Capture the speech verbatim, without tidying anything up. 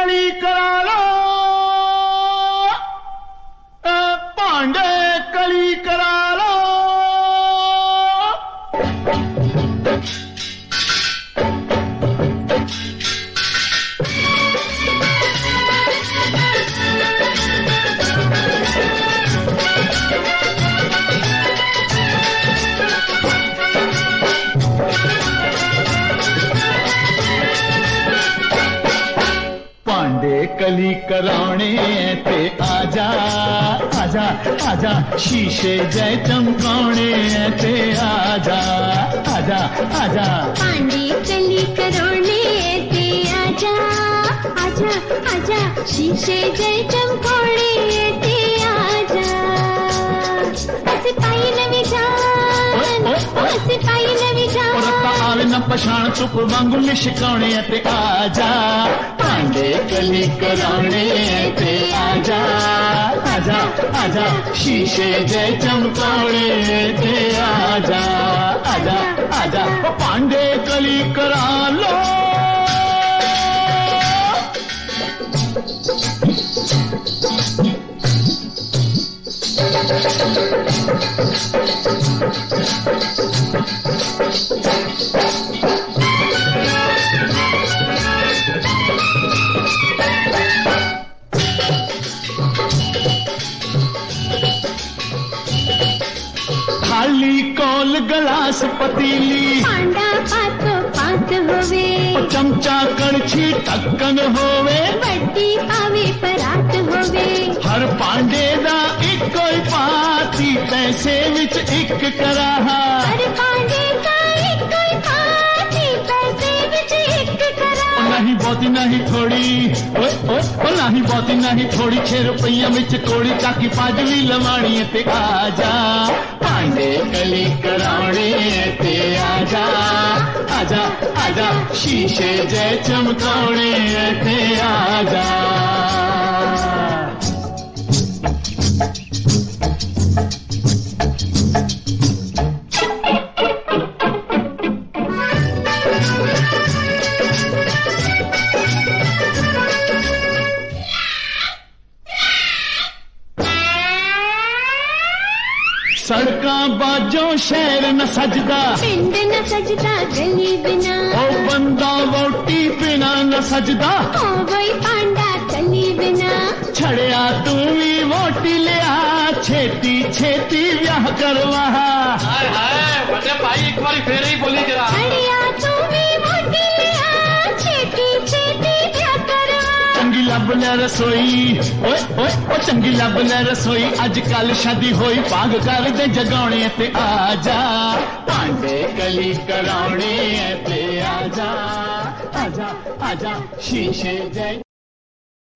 कली करा लो, भांडे कली करा लो। भांडे कली कराने ते आजा आजा आजा, शीशे जय चमकाने ते आजा आजा आजा। भांडे कली कराने ते आजा आजा आजा, शीशे जय चमकाने ते आजा। असी पाई नवी जान, असी पाई नवी जान, रत्ता आवे न पछाण चुप वांगू लिशकाने ते आजा। भांडे कली कराने ते आजा आजा आजा, शीशे जय चमकाने ते आजा आजा आजा। भांडे कली करा लो। थाली कौल गलास पतीली, भांडा पातो पात होवे, चमचा कड़छी ढक्कन होवे, बड्डी पावे परात होवे। हर भांडे दा इक्को ही पाती, पैसे विच इक कराहा। हर भांडे दा इक्को ही पाती, पैसे विच इक कराहा। नहीं बहुती नहीं थोड़ी, ओए ओए ओ नहीं बहुती नहीं थोड़ी, छे रुपया विच कोड़ी, ताकि पाज भी लवानी ते आजा। भांडे कली कराने ते आजा आजा आजा, शीशे जय चमकाने ते आजा। सड़कां बाजों शहर न सजदा, पिंड न सजदा गली बिना, ओ बंदा वोटी बिना न सजदा, ओ वही भांडा कली बिना। छड़िया तू भी वोटी लिया, छेती छेती ब्याह करवा। हाय हाय बड़े भाई, एक बार फिर ही बोली जरा। छड़िया तू भी वोटी लिया, छेती छेती ब्याह करवा। चंगी लब ले रसोई, ओए ओए ओ चंगी लब ले रसोई, अजकल शादी होई, भाग कर दे जगाने ते आजा। भांडे कली कराने ते आजा आजा आजा, शीशे जय